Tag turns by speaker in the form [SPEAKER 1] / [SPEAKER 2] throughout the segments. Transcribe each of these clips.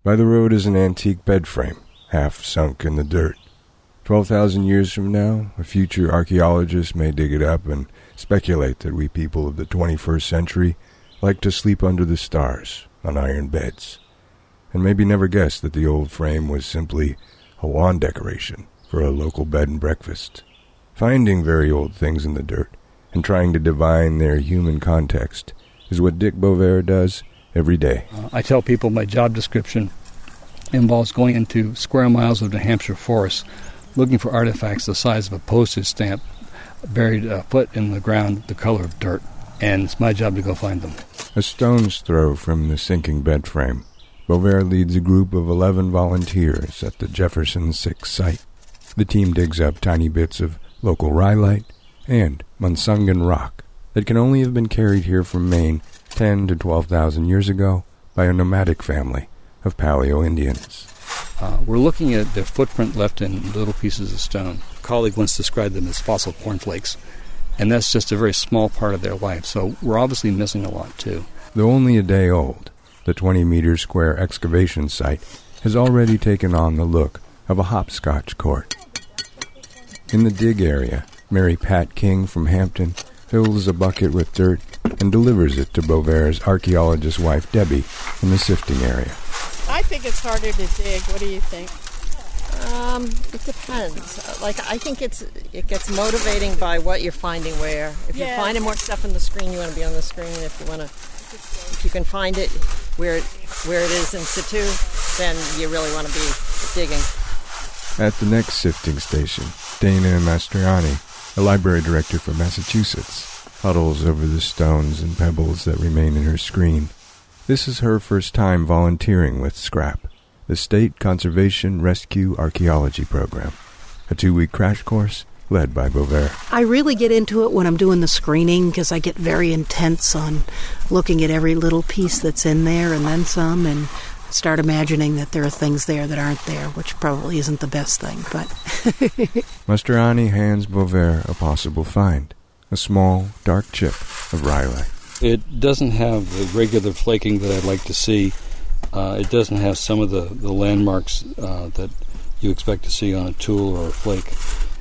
[SPEAKER 1] By the road is an antique bed frame, half sunk in the dirt. 12,000 years from now, a future archaeologist may dig it up and speculate that we people of the 21st century like to sleep under the stars on iron beds, and maybe never guess that the old frame was simply a lawn decoration for a local bed and breakfast. Finding very old things in the dirt and trying to divine their human context is what Dick Bovair does every day.
[SPEAKER 2] I tell people my job description involves going into square miles of New Hampshire forests looking for artifacts the size of a postage stamp buried a foot in the ground the color of dirt, and it's my job to go find them.
[SPEAKER 1] A stone's throw from the sinking bed frame, Bovair leads a group of 11 volunteers at the Jefferson 6 site. The team digs up tiny bits of local rhyolite and Munsungan rock that can only have been carried here from Maine 10 to 12,000 years ago by a nomadic family of Paleo-Indians.
[SPEAKER 2] We're looking at the footprint left in little pieces of stone. A colleague once described them as fossil cornflakes, and that's just a very small part of their life, so we're obviously missing a lot, too.
[SPEAKER 1] Though only a day old, the 20-meter-square excavation site has already taken on the look of a hopscotch court. In the dig area, Mary Pat King from Hampton fills a bucket with dirt and delivers it to Bovair's archaeologist wife, Debbie, in the sifting area.
[SPEAKER 3] I think it's harder to dig. What do you think?
[SPEAKER 4] It depends. I think it gets motivating by what you're finding where. If you're finding more stuff on the screen, you want to be on the screen. If you can find it where it is in situ, then you really want to be digging.
[SPEAKER 1] At the next sifting station, Dana Mastriani, a library director from Massachusetts, huddles over the stones and pebbles that remain in her screen. This is her first time volunteering with SCRAP, the State Conservation Rescue Archaeology Program, a 2-week crash course led by Bovair.
[SPEAKER 5] I really get into it when I'm doing the screening because I get very intense on looking at every little piece that's in there and then some, and start imagining that there are things there that aren't there, which probably isn't the best thing, but...
[SPEAKER 1] Mastriani hands Bovair a possible find, a small, dark chip of rhyolite.
[SPEAKER 2] It doesn't have the regular flaking that I'd like to see. It doesn't have some of the landmarks that you expect to see on a tool or a flake.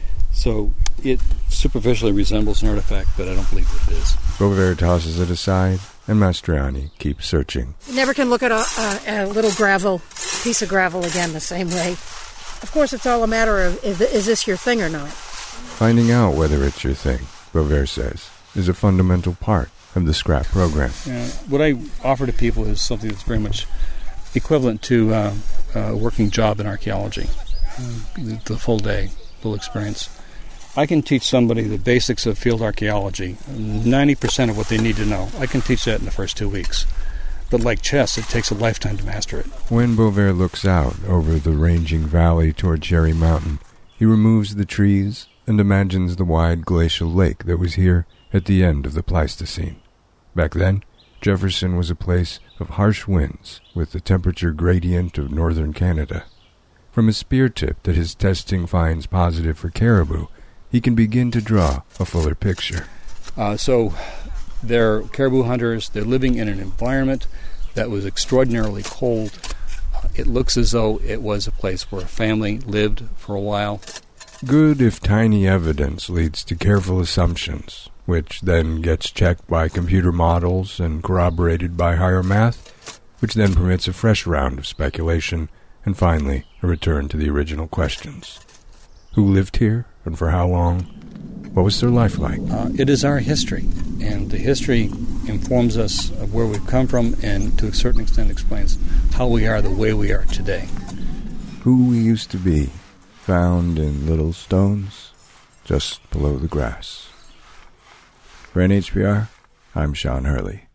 [SPEAKER 2] So it superficially resembles an artifact, but I don't believe it is.
[SPEAKER 1] Bovair tosses it aside, and Mastriani keeps searching.
[SPEAKER 5] You never can look at a little piece of gravel again the same way. Of course, it's all a matter of, is this your thing or not?
[SPEAKER 1] Finding out whether it's your thing, Bovair says, is a fundamental part of the SCRAP program.
[SPEAKER 2] What I offer to people is something that's very much equivalent to a working job in archaeology, the full day, full experience. I can teach somebody the basics of field archaeology, 90% of what they need to know. I can teach that in the first 2 weeks. But like chess, it takes a lifetime to master it.
[SPEAKER 1] When Bovair looks out over the ranging valley toward Cherry Mountain, he removes the trees and imagines the wide glacial lake that was here at the end of the Pleistocene. Back then, Jefferson was a place of harsh winds with the temperature gradient of northern Canada. From a spear tip that his testing finds positive for caribou, he can begin to draw a fuller picture.
[SPEAKER 2] So they're caribou hunters. They're living in an environment that was extraordinarily cold. It looks as though it was a place where a family lived for a while.
[SPEAKER 1] Good if tiny evidence leads to careful assumptions, which then gets checked by computer models and corroborated by higher math, which then permits a fresh round of speculation, and finally a return to the original questions. Who lived here, and for how long? What was their life like?
[SPEAKER 2] It is our history, and the history informs us of where we've come from and to a certain extent explains how we are the way we are today.
[SPEAKER 1] Who we used to be, found in little stones just below the grass. For NHPR, I'm Sean Hurley.